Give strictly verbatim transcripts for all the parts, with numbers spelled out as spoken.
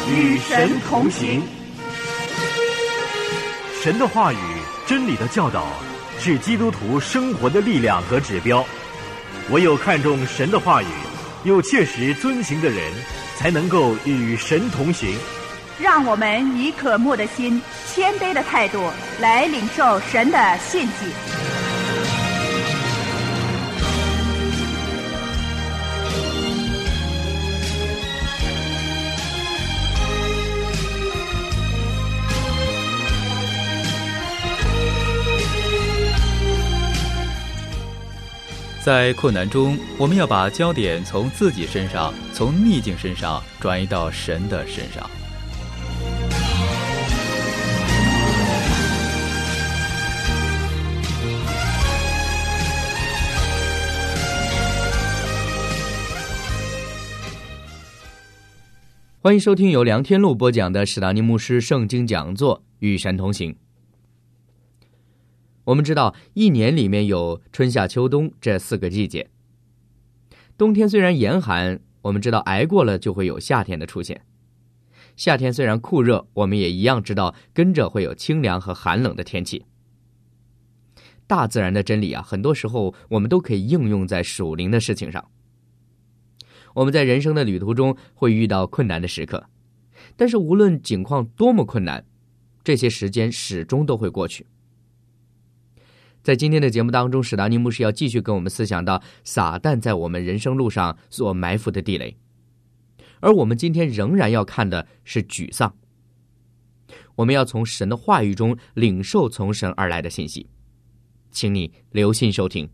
与神同行。 神的话语、真理的教导是基督徒生活的力量和指标。唯有看重神的话语，又切实遵行的人，才能够与神同行。 让我们以渴慕的心、谦卑的态度来领受神的信息。 在困难中，我们要把焦点从自己身上，从逆境身上转移到神的身上。欢迎收听由梁天禄播讲的史达尼牧师圣经讲座《与神同行》。我们知道一年里面有春夏秋冬这四个季节，冬天虽然严寒，我们知道挨过了就会有夏天的出现。夏天虽然酷热，我们也一样知道跟着会有清凉和寒冷的天气。大自然的真理啊，很多时候我们都可以应用在属灵的事情上。我们在人生的旅途中会遇到困难的时刻，但是无论境况多么困难，这些时间始终都会过去。在今天的节目当中，史达尼牧师要继续跟我们思想到撒旦在我们人生路上所埋伏的地雷，而我们今天仍然要看的是沮丧。我们要从神的话语中领受从神而来的信息，请你留心收听。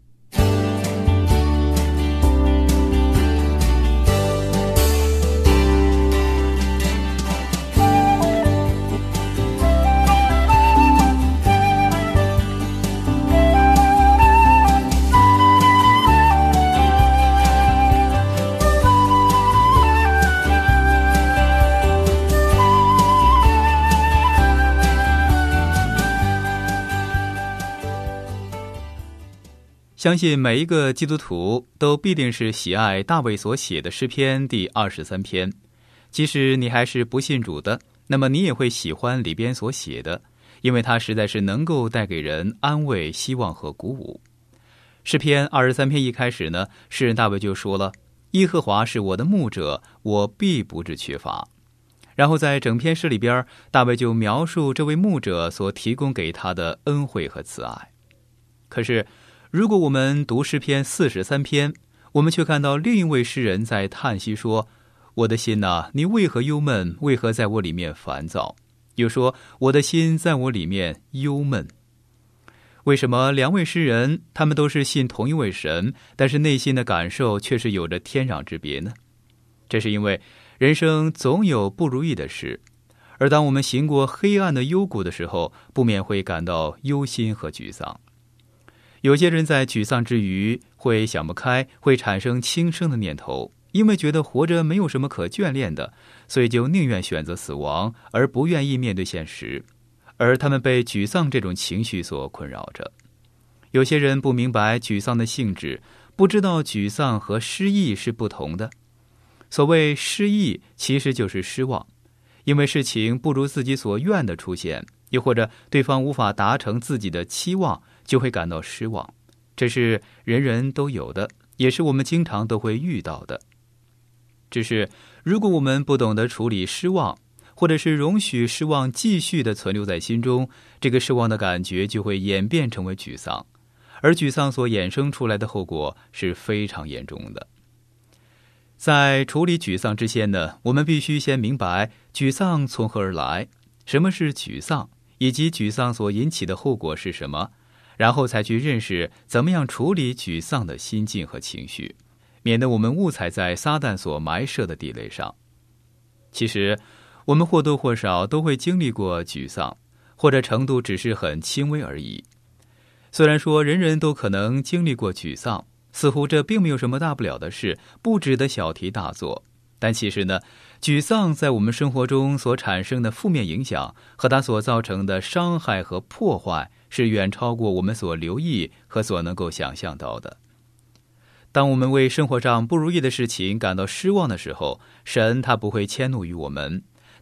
相信每一个基督徒都必定是喜爱大卫所写的诗篇第二十三篇，即使你还是不信主的，那么你也会喜欢里边所写的，因为它实在是能够带给人安慰、希望和鼓舞。诗篇二十三篇一开始呢，诗人大卫就说了：耶和华是我的牧者，我必不致缺乏。然后在整篇诗里边，大卫就描述这位牧者所提供给他的恩惠和慈爱。可是如果我们读诗篇四十三篇，我们却看到另一位诗人在叹息说：我的心哪，你为何忧闷？为何在我里面烦躁？又说：我的心在我里面忧闷。为什么两位诗人他们都是信同一位神，但是内心的感受却是有着天壤之别呢？这是因为人生总有不如意的事，而当我们行过黑暗的幽谷的时候，不免会感到忧心和沮丧。有些人在沮丧之余会想不开，会产生轻生的念头，因为觉得活着没有什么可眷恋的，所以就宁愿选择死亡，而不愿意面对现实。而他们被沮丧这种情绪所困扰着。有些人不明白沮丧的性质，不知道沮丧和失意是不同的。所谓失意，其实就是失望，因为事情不如自己所愿的出现，又或者对方无法达成自己的期望，就会感到失望。这是人人都有的，也是我们经常都会遇到的。只是如果我们不懂得处理失望，或者是容许失望继续的存留在心中，这个失望的感觉就会演变成为沮丧，而沮丧所衍生出来的后果是非常严重的。在处理沮丧之前呢，我们必须先明白沮丧从何而来，什么是沮丧，以及沮丧所引起的后果是什么，然后才去认识怎么样处理沮丧的心境和情绪，免得我们误踩在撒旦所埋设的地雷上。其实我们或多或少都会经历过沮丧，或者程度只是很轻微而已。虽然说人人都可能经历过沮丧，似乎这并没有什么大不了的事，不值得小题大做，但其实呢，沮丧在我们生活中所产生的负面影响和它所造成的伤害和破坏是远超过我们所留意和所能够想象到的。当我们为生活上不如意的事情感到失望的时候，神他不会迁怒于我们，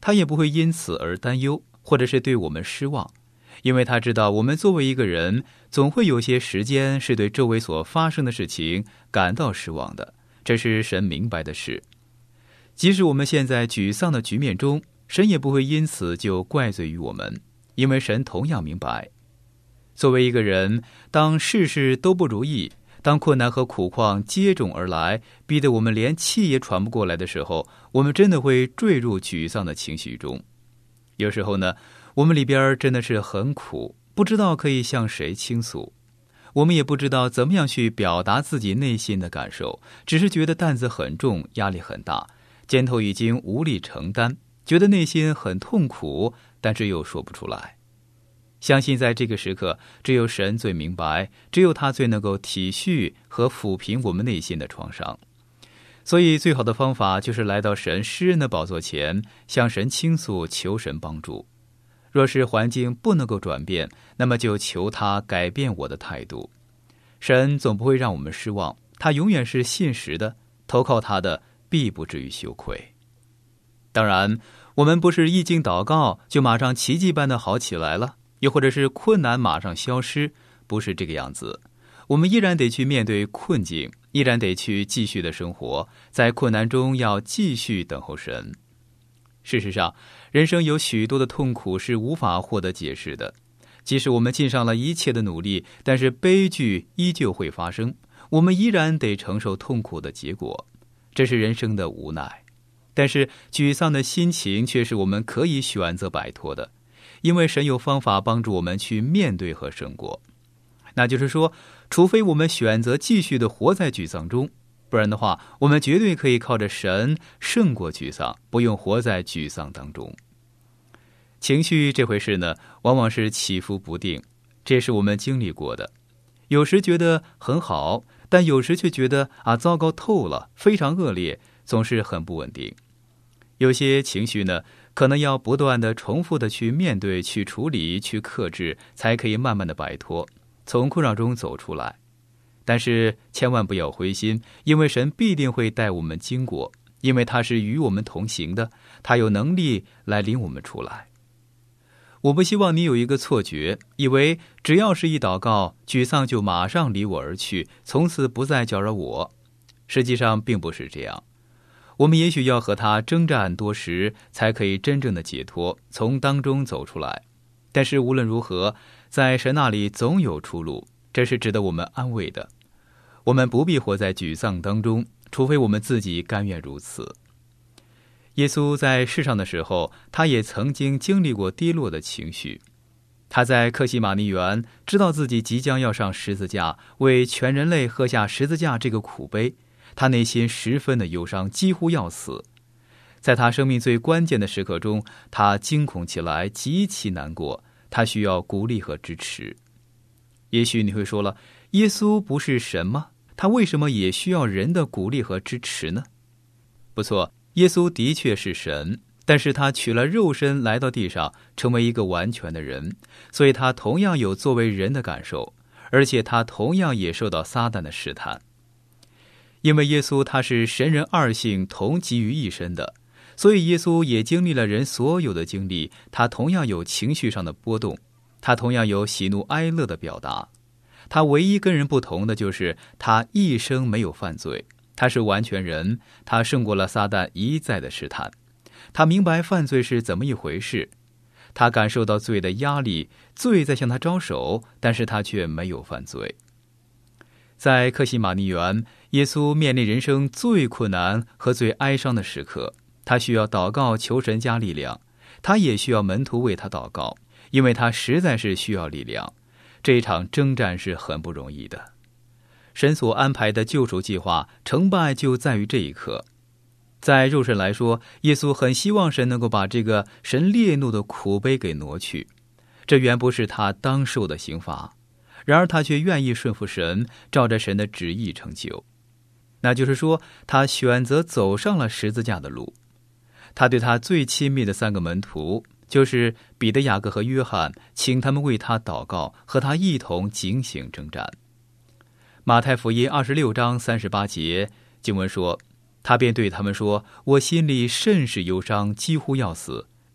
他也不会因此而担忧，或者是对我们失望，因为他知道我们作为一个人，总会有些时间是对周围所发生的事情感到失望的，这是神明白的事。即使我们现在沮丧的局面中，神也不会因此就怪罪于我们，因为神同样明白，作为一个人，当事事都不如意，当困难和苦况接踵而来，逼得我们连气也喘不过来的时候，我们真的会坠入沮丧的情绪中。有时候呢，我们里边真的是很苦，不知道可以向谁倾诉，我们也不知道怎么样去表达自己内心的感受，只是觉得担子很重，压力很大，肩头已经无力承担，觉得内心很痛苦，但是又说不出来。相信在这个时刻，只有神最明白，只有他最能够体恤和抚平我们内心的创伤。所以最好的方法就是来到神施恩的宝座前，向神倾诉，求神帮助。若是环境不能够转变，那么就求他改变我的态度。神总不会让我们失望，他永远是信实的，投靠他的必不至于羞愧。当然，我们不是一经祷告就马上奇迹般的好起来了，又或者是困难马上消失，不是这个样子。我们依然得去面对困境，依然得去继续的生活，在困难中要继续等候神。事实上，人生有许多的痛苦是无法获得解释的，即使我们尽上了一切的努力，但是悲剧依旧会发生，我们依然得承受痛苦的结果，这是人生的无奈。但是沮丧的心情却是我们可以选择摆脱的，因为神有方法帮助我们去面对和胜过。那就是说，除非我们选择继续的活在沮丧中，不然的话，我们绝对可以靠着神胜过沮丧，不用活在沮丧当中。情绪这回事呢，往往是起伏不定，这是我们经历过的。有时觉得很好，但有时却觉得啊，糟糕透了，非常恶劣，总是很不稳定。有些情绪呢，可能要不断的重复的去面对，去处理，去克制，才可以慢慢的摆脱，从困扰中走出来。但是千万不要灰心，因为神必定会带我们经过，因为他是与我们同行的，他有能力来领我们出来。我不希望你有一个错觉，以为只要是一祷告，沮丧就马上离我而去，从此不再搅扰我。实际上并不是这样，我们也许要和他征战多时，才可以真正的解脱，从当中走出来。但是无论如何，在神那里总有出路，这是值得我们安慰的。我们不必活在沮丧当中，除非我们自己甘愿如此。耶稣在世上的时候，他也曾经经历过低落的情绪。他在客西马尼园知道自己即将要上十字架，为全人类喝下十字架这个苦杯，他内心十分的忧伤，几乎要死。在他生命最关键的时刻中，他惊恐起来，极其难过，他需要鼓励和支持。也许你会说了，耶稣不是神吗？他为什么也需要人的鼓励和支持呢？不错，耶稣的确是神，但是他取了肉身来到地上，成为一个完全的人，所以他同样有作为人的感受，而且他同样也受到撒旦的试探。因为耶稣他是神人二性同集于一身的，所以耶稣也经历了人所有的经历，他同样有情绪上的波动，他同样有喜怒哀乐的表达。他唯一跟人不同的就是他一生没有犯罪，他是完全人，他胜过了撒旦一再的试探，他明白犯罪是怎么一回事，他感受到罪的压力，罪在向他招手，但是他却没有犯罪。在客西马尼园，耶稣面临人生最困难和最哀伤的时刻，他需要祷告求神加力量，他也需要门徒为他祷告，因为他实在是需要力量。这一场征战是很不容易的。神所安排的救赎计划成败就在于这一刻。在肉身来说，耶稣很希望神能够把这个神烈怒的苦杯给挪去，这原不是他当受的刑罚，然而他却愿意顺服神，照着神的旨意成就。那就是说，他选择走上了十字架的路。他对他最亲密的三个门徒，就是彼得、雅各和约翰，请他们为他祷告，和他一同警醒征战。马太福音二十六章三十八节经文说，他便对他们说，我心里甚是忧伤，几乎要死，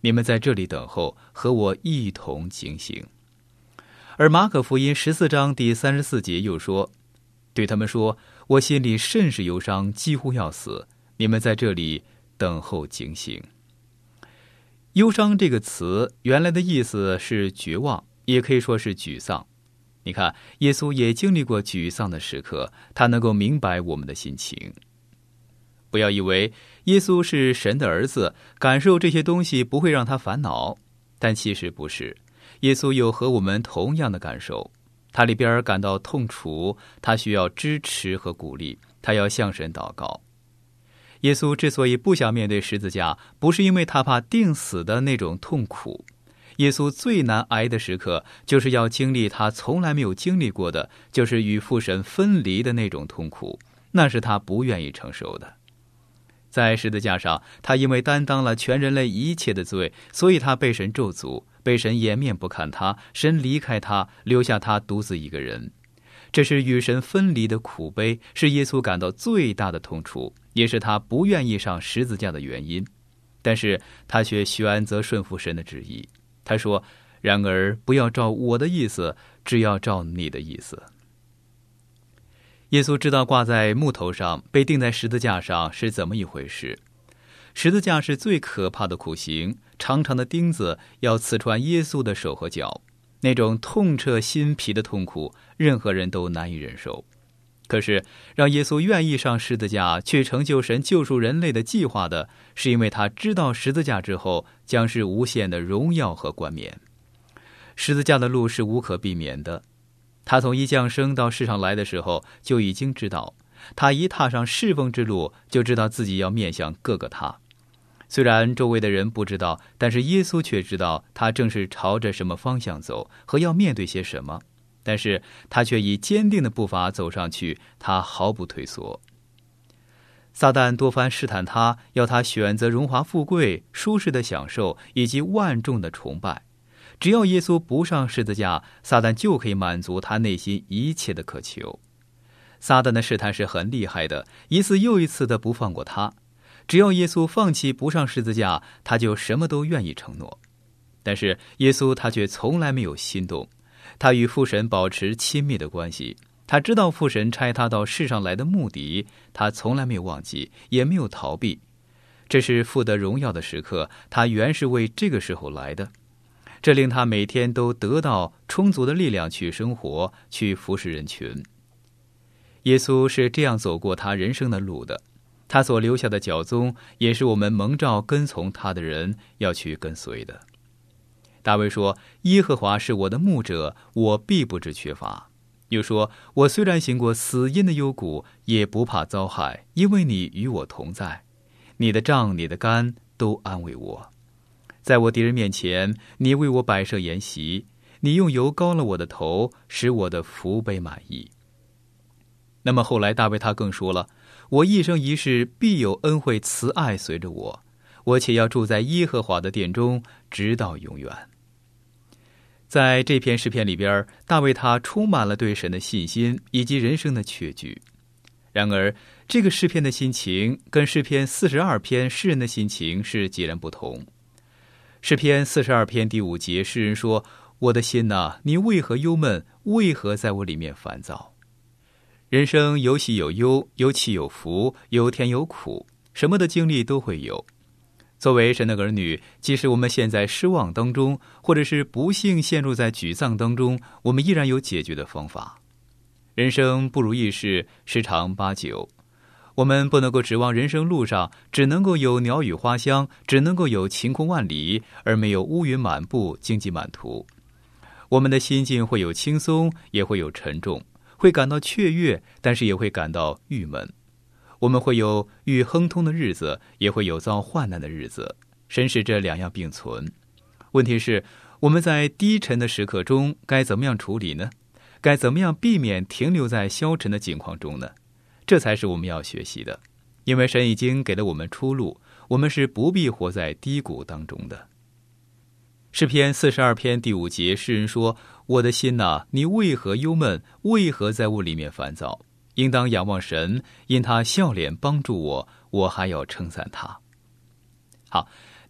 你们在这里等候，和我一同警醒。”而马可福音十四章第三十四节又说，对他们说：“我心里甚是忧伤，几乎要死，你们在这里等候警醒。”忧伤这个词原来的意思是绝望，也可以说是沮丧。你看，耶稣也经历过沮丧的时刻，他能够明白我们的心情。不要以为耶稣是神的儿子，感受这些东西不会让他烦恼，但其实不是。耶稣有和我们同样的感受，他里边感到痛楚，他需要支持和鼓励，他要向神祷告。耶稣之所以不想面对十字架，不是因为他怕定死的那种痛苦。耶稣最难挨的时刻，就是要经历他从来没有经历过的，就是与父神分离的那种痛苦，那是他不愿意承受的。在十字架上，他因为担当了全人类一切的罪，所以他被神咒诅，被神掩面不看他，神离开他，留下他独自一个人。这是与神分离的苦悲，是耶稣感到最大的痛楚，也是他不愿意上十字架的原因。但是他却选择顺服神的旨意。他说：“然而不要照我的意思，只要照你的意思。”耶稣知道挂在木头上，被钉在十字架上是怎么一回事。十字架是最可怕的苦刑，长长的钉子要刺穿耶稣的手和脚，那种痛彻心脾的痛苦，任何人都难以忍受。可是让耶稣愿意上十字架去成就神救赎人类的计划的，是因为他知道十字架之后将是无限的荣耀和冠冕。十字架的路是无可避免的，他从一降生到世上来的时候就已经知道，他一踏上侍奉之路，就知道自己要面向各个他。虽然周围的人不知道，但是耶稣却知道他正是朝着什么方向走，和要面对些什么。但是他却以坚定的步伐走上去，他毫不退缩。撒旦多番试探他，要他选择荣华富贵、舒适的享受以及万众的崇拜。只要耶稣不上十字架，撒旦就可以满足他内心一切的渴求。撒旦的试探是很厉害的，一次又一次的不放过他。只要耶稣放弃不上十字架，他就什么都愿意承诺。但是耶稣他却从来没有心动，他与父神保持亲密的关系，他知道父神差他到世上来的目的，他从来没有忘记，也没有逃避。这是父得荣耀的时刻，他原是为这个时候来的。这令他每天都得到充足的力量去生活，去服侍人群。耶稣是这样走过他人生的路的，他所留下的脚踪，也是我们蒙召跟从他的人要去跟随的。大卫说：“耶和华是我的牧者，我必不致缺乏。”又说：“我虽然行过死荫的幽谷，也不怕遭害，因为你与我同在。你的杖，你的竿都安慰我。在我敌人面前，你为我摆设筵席，你用油膏了我的头，使我的福杯满溢。”那么后来大卫他更说了：“我一生一世必有恩惠慈爱随着我，我且要住在耶和华的殿中，直到永远。”在这篇诗篇里边，大卫他充满了对神的信心以及人生的确据。然而这个诗篇的心情跟诗篇四十二篇诗人的心情是截然不同。诗篇四十二篇第五节，诗人说：“我的心哪，你为何忧闷？为何在我里面烦躁？”人生有喜有忧，有起有伏，有甜有苦，什么的经历都会有。作为神的儿女，即使我们陷在失望当中，或者是不幸陷入在沮丧当中，我们依然有解决的方法。人生不如意事十常八九，我们不能够指望人生路上只能够有鸟语花香，只能够有晴空万里，而没有乌云满布、荆棘满途。我们的心境会有轻松，也会有沉重，会感到雀跃，但是也会感到郁闷。我们会有遇亨通的日子，也会有遭患难的日子，神使这两样并存。问题是，我们在低沉的时刻中该怎么样处理呢？该怎么样避免停留在消沉的境况中呢？这才是我们要学习的，因为神已经给了我们出路，我们是不必活在低谷当中的。诗篇四十二篇第五节，诗人说：“我的心哪，你为何忧闷？为何在屋里面烦躁？应当仰望神，因他笑脸帮助我，我还要称赞他。”好，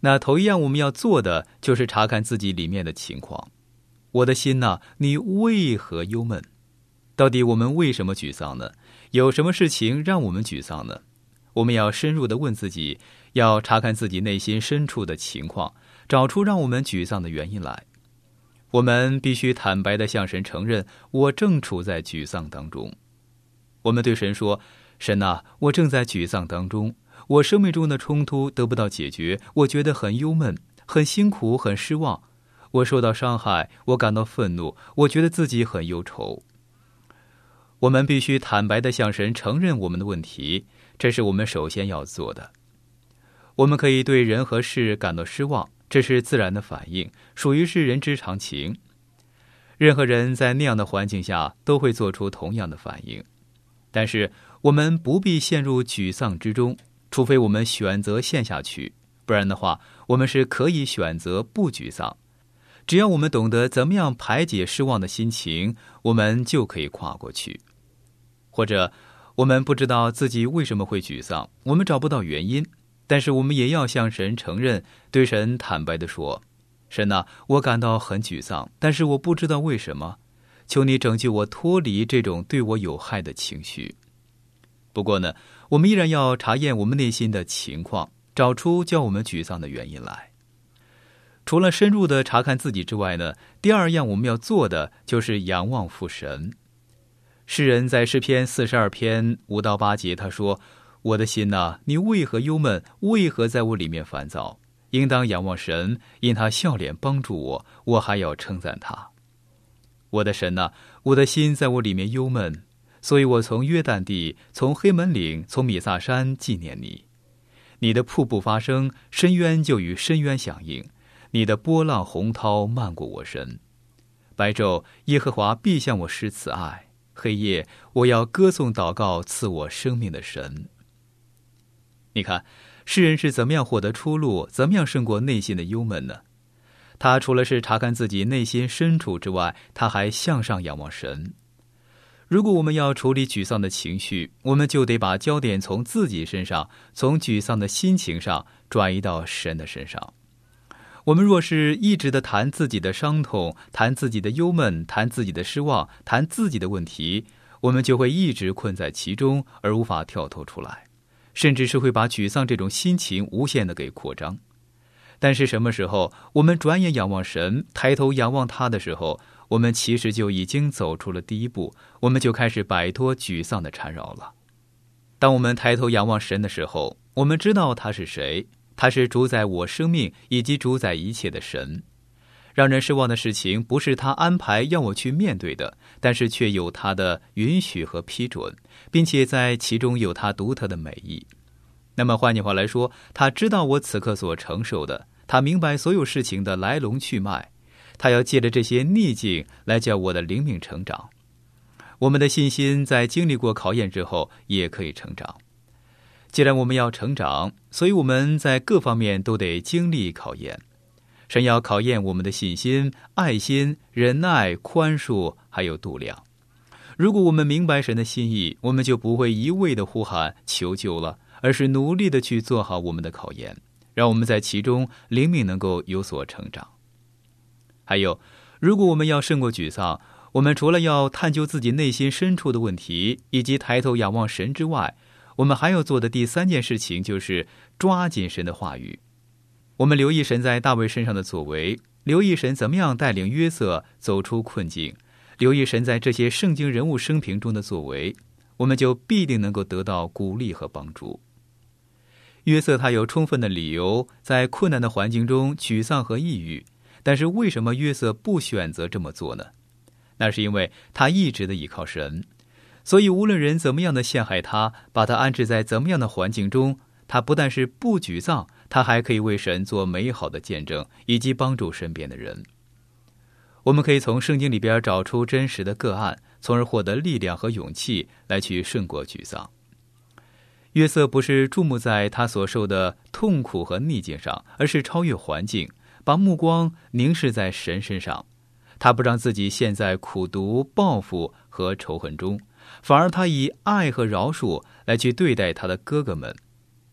那头一样我们要做的就是查看自己里面的情况。我的心哪，你为何忧闷？到底我们为什么沮丧呢？有什么事情让我们沮丧呢？我们要深入地问自己，要查看自己内心深处的情况，找出让我们沮丧的原因来。我们必须坦白地向神承认，我正处在沮丧当中。我们对神说，神啊，我正在沮丧当中，我生命中的冲突得不到解决，我觉得很忧闷，很辛苦，很失望，我受到伤害，我感到愤怒，我觉得自己很忧愁。我们必须坦白地向神承认我们的问题，这是我们首先要做的。我们可以对人和事感到失望，这是自然的反应，属于是人之常情。任何人在那样的环境下都会做出同样的反应。但是我们不必陷入沮丧之中，除非我们选择陷下去，不然的话，我们是可以选择不沮丧。只要我们懂得怎么样排解失望的心情，我们就可以跨过去。或者我们不知道自己为什么会沮丧，我们找不到原因，但是我们也要向神承认，对神坦白地说，神啊，我感到很沮丧，但是我不知道为什么，求你拯救我脱离这种对我有害的情绪。不过呢，我们依然要查验我们内心的情况，找出叫我们沮丧的原因来。除了深入地查看自己之外呢，第二样我们要做的就是仰望父神。诗人在诗篇四十二篇五到八节他说，我的心哪，你为何忧闷？为何在我里面烦躁？应当仰望神，因他笑脸帮助我，我还要称赞他。我的神哪，我的心在我里面忧闷，所以我从约旦地，从黑门岭，从米萨山纪念你。你的瀑布发声，深渊就与深渊响应，你的波浪洪涛漫过我身。白昼，耶和华必向我施慈爱，黑夜，我要歌颂祷告赐我生命的神。你看，诗人是怎么样获得出路，怎么样胜过内心的忧闷呢？他除了是查看自己内心深处之外，他还向上仰望神。如果我们要处理沮丧的情绪，我们就得把焦点从自己身上，从沮丧的心情上转移到神的身上。我们若是一直的谈自己的伤痛，谈自己的忧闷，谈自己的失望，谈自己的问题，我们就会一直困在其中，而无法跳脱出来，甚至是会把沮丧这种心情无限的给扩张。但是什么时候我们转眼仰望神，抬头仰望他的时候，我们其实就已经走出了第一步，我们就开始摆脱沮丧的缠绕了。当我们抬头仰望神的时候，我们知道他是谁，他是主宰我生命以及主宰一切的神。让人失望的事情不是他安排要我去面对的，但是却有他的允许和批准，并且在其中有他独特的美意。那么换句话来说，他知道我此刻所承受的，他明白所有事情的来龙去脉，他要借着这些逆境来叫我的灵命成长。我们的信心在经历过考验之后也可以成长。既然我们要成长，所以我们在各方面都得经历考验。神要考验我们的信心、爱心、忍耐、宽恕还有度量。如果我们明白神的心意，我们就不会一味的呼喊求救了，而是努力的去做好我们的考验，让我们在其中灵命能够有所成长。还有，如果我们要胜过沮丧，我们除了要探究自己内心深处的问题，以及抬头仰望神之外，我们还要做的第三件事情就是抓紧神的话语。我们留意神在大卫身上的作为，留意神怎么样带领约瑟走出困境，留意神在这些圣经人物生平中的作为，我们就必定能够得到鼓励和帮助。约瑟他有充分的理由在困难的环境中沮丧和抑郁，但是为什么约瑟不选择这么做呢？那是因为他一直的依靠神，所以无论人怎么样的陷害他，把他安置在怎么样的环境中，他不但是不沮丧，他还可以为神做美好的见证，以及帮助身边的人。我们可以从圣经里边找出真实的个案，从而获得力量和勇气来去胜过沮丧。约瑟不是注目在他所受的痛苦和逆境上，而是超越环境，把目光凝视在神身上。他不让自己陷在苦毒、报复和仇恨中，反而他以爱和饶恕来去对待他的哥哥们。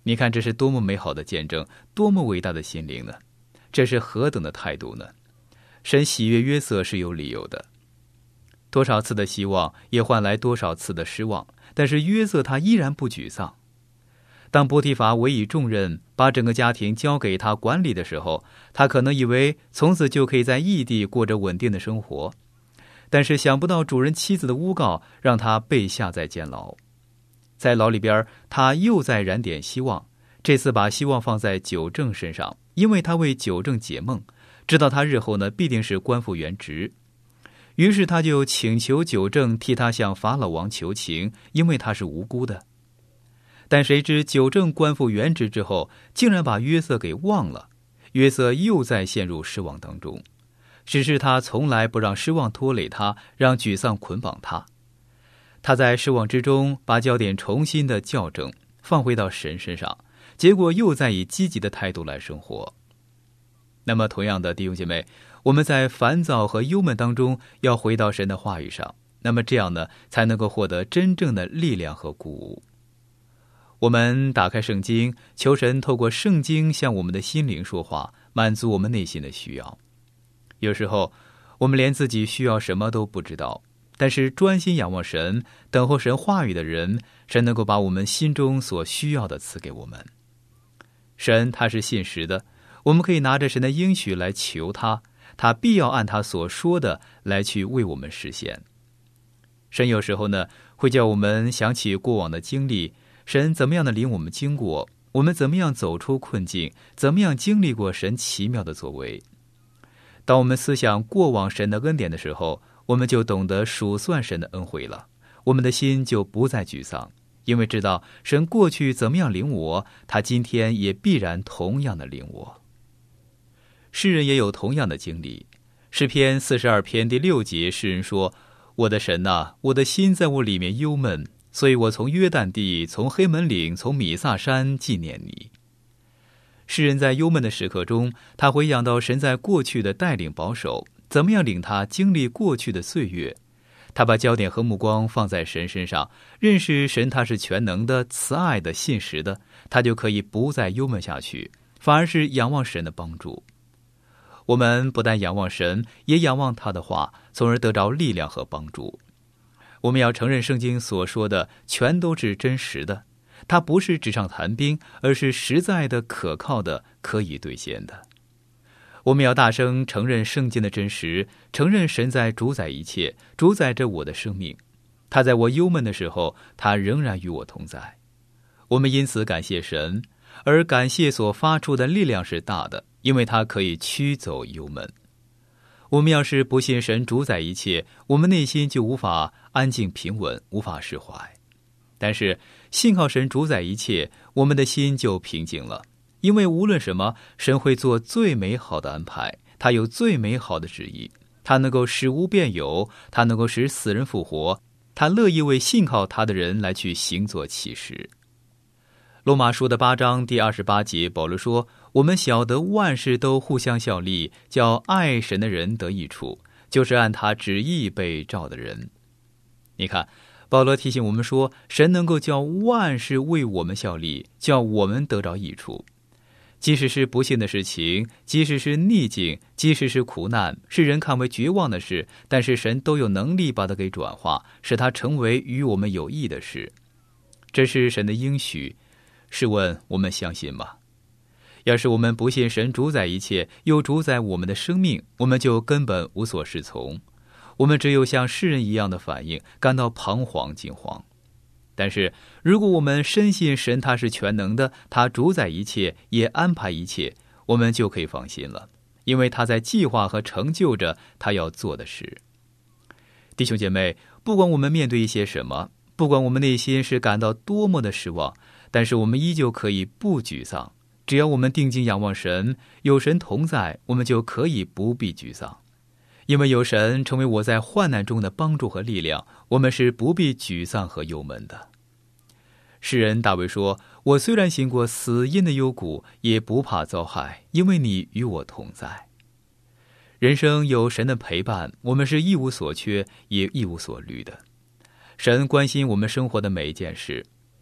你看这是多么美好的见证，多么伟大的心灵呢？这是何等的态度呢？神喜悦约瑟是有理由的。多少次的希望也换来多少次的失望，但是约瑟他依然不沮丧。当波提乏委以重任，把整个家庭交给他管理的时候，他可能以为从此就可以在异地过着稳定的生活，但是想不到主人妻子的诬告让他被下在监牢。在牢里边，他又在燃点希望，这次把希望放在久正身上，因为他为久正解梦，知道他日后呢必定是官复原职。于是他就请求久正替他向法老王求情，因为他是无辜的。但谁知久正官复原职之后，竟然把约瑟给忘了，约瑟又再陷入失望当中。只是他从来不让失望拖累他，让沮丧捆绑他。他在失望之中把焦点重新的校正，放回到神身上，结果又在以积极的态度来生活。那么同样的，弟兄姐妹，我们在烦躁和忧闷当中要回到神的话语上，那么这样呢，才能够获得真正的力量和鼓舞。我们打开圣经，求神透过圣经向我们的心灵说话，满足我们内心的需要。有时候我们连自己需要什么都不知道，但是专心仰望神，等候神话语的人，神能够把我们心中所需要的赐给我们。神他是信实的，我们可以拿着神的应许来求他，他必要按他所说的来去为我们实现。神有时候呢，会叫我们想起过往的经历，神怎么样的领我们经过，我们怎么样走出困境，怎么样经历过神奇妙的作为。当我们思想过往神的恩典的时候，我们就懂得数算神的恩惠了，我们的心就不再沮丧，因为知道神过去怎么样领我，他今天也必然同样的领我。诗人也有同样的经历。诗篇四十二篇第六节，诗人说：我的神啊，我的心在我里面忧闷，所以我从约旦地，从黑门岭，从米萨山纪念你。诗人在忧闷的时刻中，他回想到神在过去的带领保守，怎么样领他经历过去的岁月。他把焦点和目光放在神身上，认识神他是全能的、慈爱的、信实的，他就可以不再忧闷下去，反而是仰望神的帮助。我们不但仰望神，也仰望他的话，从而得着力量和帮助。我们要承认圣经所说的全都是真实的，它不是纸上谈兵，而是实在的、可靠的、可以兑现的。我们要大声承认圣经的真实，承认神在主宰一切，主宰着我的生命。他在我忧闷的时候，他仍然与我同在。我们因此感谢神，而感谢所发出的力量是大的，因为它可以驱走忧闷。我们要是不信神主宰一切，我们内心就无法安静平稳，无法释怀。但是信靠神主宰一切，我们的心就平静了，因为无论什么，神会做最美好的安排，他有最美好的旨意，他能够使无变有，他能够使死人复活，他乐意为信靠他的人来去行作奇事。罗马书的八章第二十八节，保罗说：我们晓得万事都互相效力，叫爱神的人得益处，就是按他旨意被召的人。你看，保罗提醒我们说，神能够叫万事为我们效力，叫我们得着益处。即使是不幸的事情，即使是逆境，即使是苦难，是人看为绝望的事，但是神都有能力把它给转化，使它成为与我们有益的事。这是神的应许，试问我们相信吗？要是我们不信神主宰一切，又主宰我们的生命，我们就根本无所适从。我们只有像世人一样的反应，感到彷徨惊慌。但是如果我们深信神他是全能的，他主宰一切，也安排一切，我们就可以放心了，因为他在计划和成就着他要做的事。弟兄姐妹，不管我们面对一些什么，不管我们内心是感到多么的失望，但是我们依旧可以不沮丧。只要我们定睛仰望神，有神同在，我们就可以不必沮丧。因为有神成为我在患难中的帮助和力量，我们是不必沮丧和忧闷的。诗人大卫说：我虽然行过死荫的幽谷，也不怕遭害，因为你与我同在。人生有神的陪伴，我们是一无所缺，也一无所虑的。神关心我们生活的每一件事，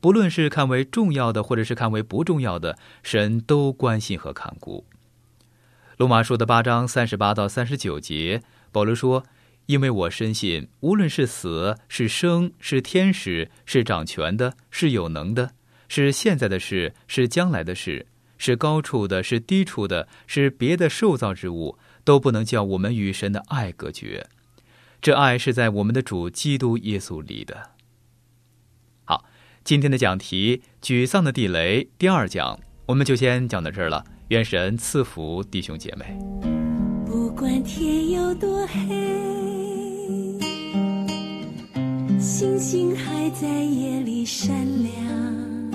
不论是看为重要的或者是看为不重要的，神都关心和看顾。罗马书的八章三十八到三十九节，保罗说，因为我深信，无论是死是生，是天使，是掌权的，是有能的，是现在的事，是将来的事，是高处的，是低处的，是别的受造之物，都不能叫我们与神的爱隔绝。这爱是在我们的主基督耶稣里的。好，今天的讲题沮丧的地雷第二讲，我们就先讲到这儿了。愿神赐福弟兄姐妹。 不管天有多黑，星星还在夜里闪亮，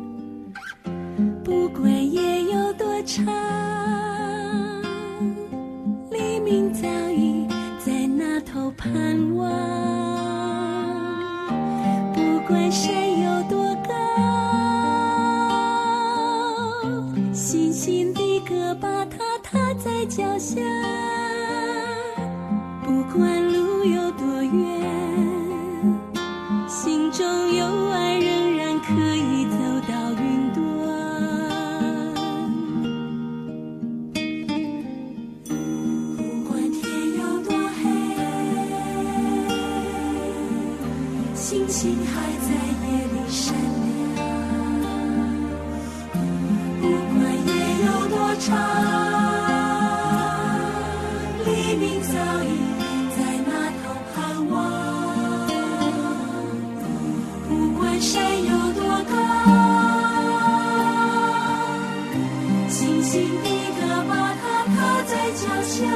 不管夜有多长，黎明早已在那头盼望。不管山有多高，星星的歌把它踏在脚下。不管路有多远，心中有爱仍然可以走到云端。不管天有多黑，星星还在夜里闪亮。不管夜有多长，黎明早已在那头盼望。不管山有多高，星星的歌把它踏在脚下。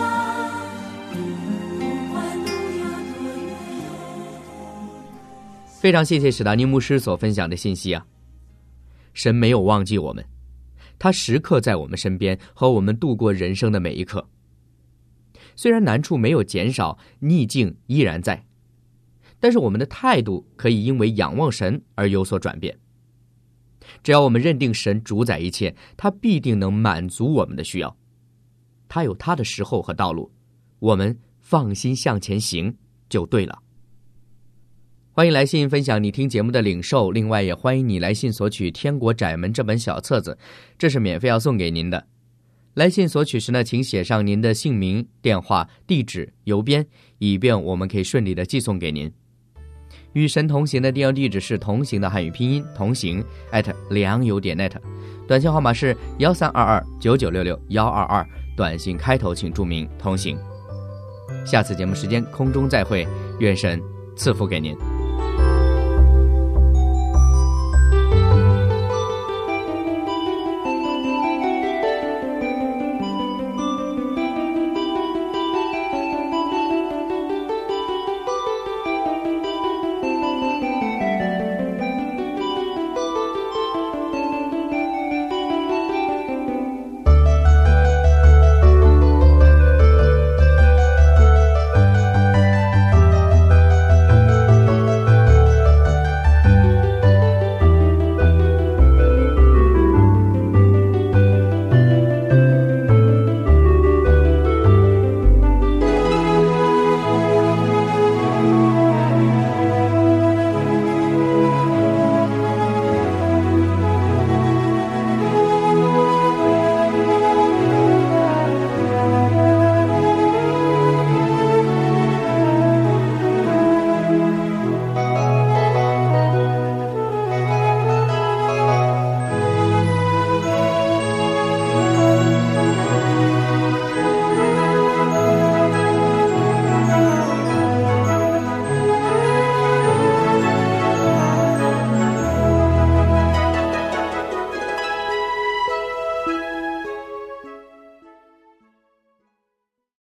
不管路有多远。 非常谢谢史达尼牧师所分享的信息啊！神没有忘记我们，他时刻在我们身边，和我们度过人生的每一刻。虽然难处没有减少，逆境依然在，但是我们的态度可以因为仰望神而有所转变。只要我们认定神主宰一切，他必定能满足我们的需要。他有他的时候和道路，我们放心向前行就对了。欢迎来信分享你听节目的领受，另外也欢迎你来信索取《天国窄门》这本小册子，这是免费要送给您的。来信索取时呢，请写上您的姓名、电话、地址、邮编，以便我们可以顺利的寄送给您。与神同行的电邮地址是同行的汉语拼音同行 at 良友点 net， 短信号码是幺三二二九九六六幺二二，短信开头请注明同行。下次节目时间空中再会，愿神赐福给您。